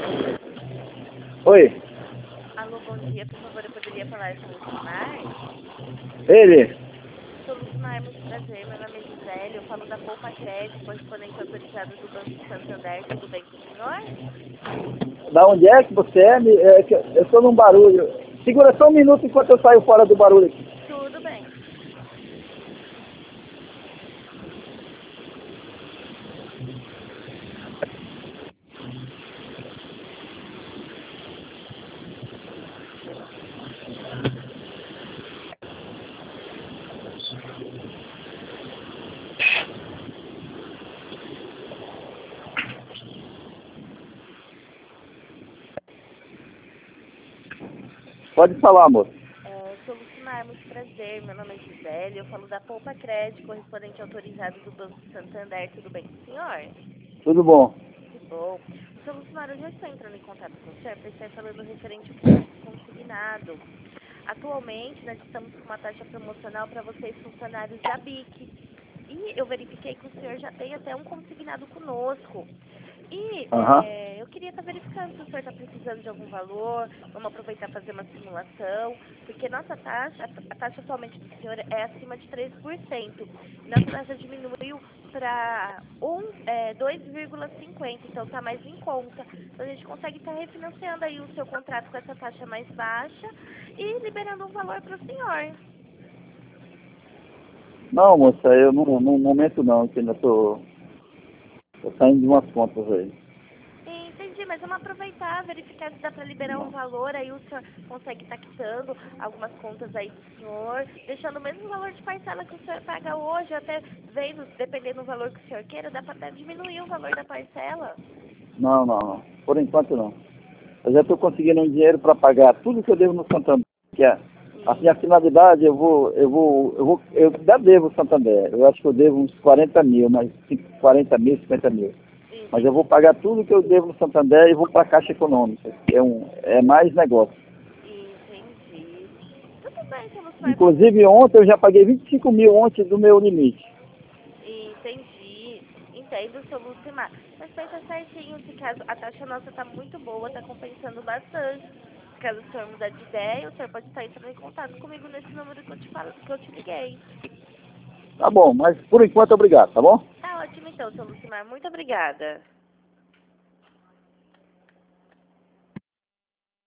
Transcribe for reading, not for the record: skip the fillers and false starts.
Oi, Alô, bom dia. Por favor, eu poderia falar com o Lucimar? ele. Sou Lucimar, muito prazer. Meu nome é Gisele. Eu falo da Poupa Crédito, correspondente autorizado do Banco Santander. Tudo bem com o senhor? Da onde é que você é? Que eu estou num barulho. Segura só um minuto enquanto eu saio fora do barulho aqui. Tudo bem. Pode falar, moço. Sou Lucimar, muito prazer. Meu nome é Gisele. Eu falo da Poupa Crédito, correspondente autorizado do Banco Santander. Tudo bem com o senhor? Tudo bom? Que bom. Sou Lucimar, eu já estou entrando em contato com o senhor para estar falando referente ao crédito consignado. Atualmente, nós estamos com uma taxa promocional para vocês, funcionários da BIC. E eu verifiquei que o senhor já tem até um consignado conosco. E Aham. eu queria estar verificando se o senhor está precisando de algum valor. Vamos aproveitar e fazer uma simulação. Porque nossa taxa, a taxa atualmente do senhor é acima de 3%. Nossa taxa diminuiu para 2,50. Então está mais em conta. Então a gente consegue estar refinanciando aí o seu contrato com essa taxa mais baixa e liberando um valor para o senhor. Não, moça, eu no momento não, que ainda tô saindo de umas contas aí. Entendi, mas vamos aproveitar, verificar se dá para liberar um valor, aí o senhor consegue estar quitando algumas contas aí do senhor, deixando o mesmo valor de parcela que o senhor paga hoje, até vendo, dependendo do valor que o senhor queira, dá para até diminuir o valor da parcela. Não, não, não. Por enquanto não. Eu já estou conseguindo um dinheiro para pagar tudo que eu devo no Santander. Que é, a minha finalidade, eu ainda devo o Santander. Eu acho que eu devo uns 40 mil, mas 40 mil, 50 mil. Mas eu vou pagar tudo que eu devo no Santander e vou para a Caixa Econômica. É mais negócio. Entendi. Tudo bem, seu Lucimar. Inclusive ontem eu já paguei 25 mil ontem do meu limite. Entendi. Entendo, seu Lucimar. Mas pensa certinho, se caso a taxa nossa está muito boa, está compensando bastante. Caso o senhor mudar de ideia, o senhor pode estar entrando em contato comigo nesse número que que eu te liguei. Tá bom, mas por enquanto obrigado, tá bom? Tá ótimo então, seu Lucimar. Muito obrigada.